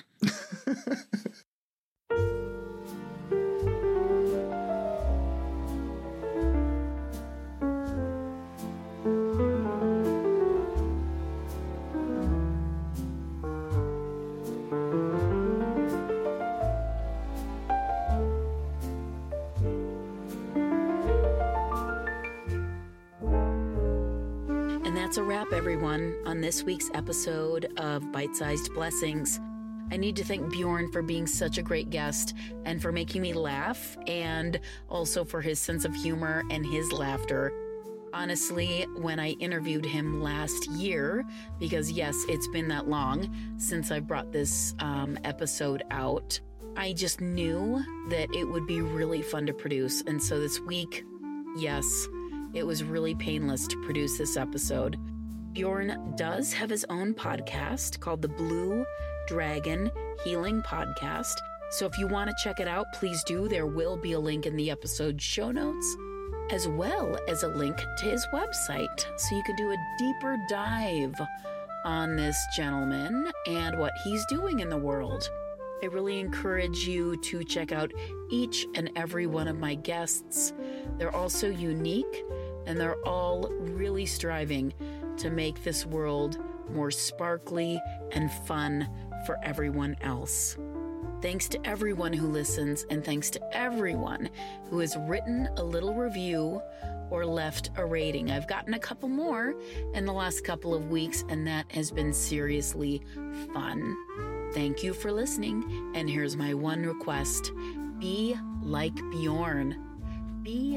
That's a wrap, everyone, on this week's episode of Bite-Sized Blessings. I need to thank Bjorn for being such a great guest and for making me laugh, and also for his sense of humor and his laughter. Honestly, when I interviewed him last year, because yes, it's been that long since I brought this episode out, I just knew that it would be really fun to produce. And so this week, yes, it was really painless to produce this episode. Bjorn does have his own podcast called the Blue Dragon Healing Podcast. So if you want to check it out, please do. There will be a link in the episode show notes, as well as a link to his website. So you can do a deeper dive on this gentleman and what he's doing in the world. I really encourage you to check out each and every one of my guests. They're all so unique, and they're all really striving to make this world more sparkly and fun for everyone else. Thanks to everyone who listens, and thanks to everyone who has written a little review or left a rating. I've gotten a couple more in the last couple of weeks, and that has been seriously fun. Thank you for listening, and here's my one request. Be like Bjorn. Be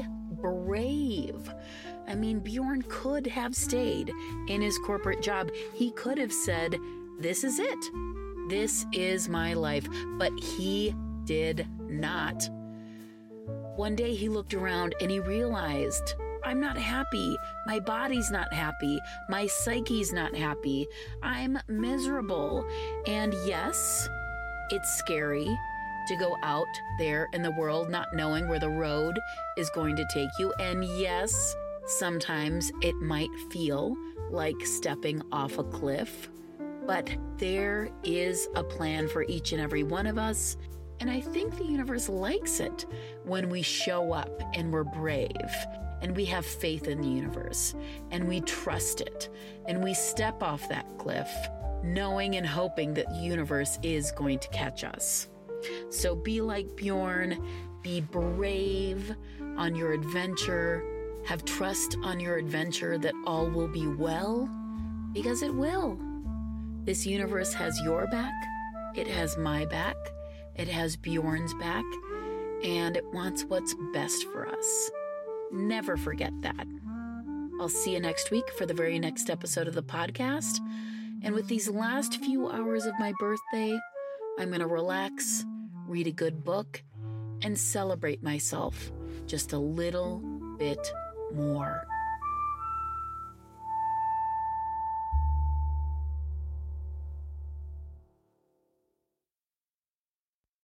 brave. I mean, Bjorn could have stayed in his corporate job. He could have said, this is it. This is my life. But he did not. One day he looked around and he realized, I'm not happy. My body's not happy. My psyche's not happy. I'm miserable. And yes, it's scary to go out there in the world not knowing where the road is going to take you. And yes, sometimes it might feel like stepping off a cliff, but there is a plan for each and every one of us. And I think the universe likes it when we show up and we're brave and we have faith in the universe and we trust it and we step off that cliff knowing and hoping that the universe is going to catch us. So be like Bjorn, be brave on your adventure, have trust on your adventure that all will be well, because it will. This universe has your back, it has my back, it has Bjorn's back, and it wants what's best for us. Never forget that. I'll see you next week for the very next episode of the podcast. And with these last few hours of my birthday, I'm going to relax, read a good book, and celebrate myself just a little bit more.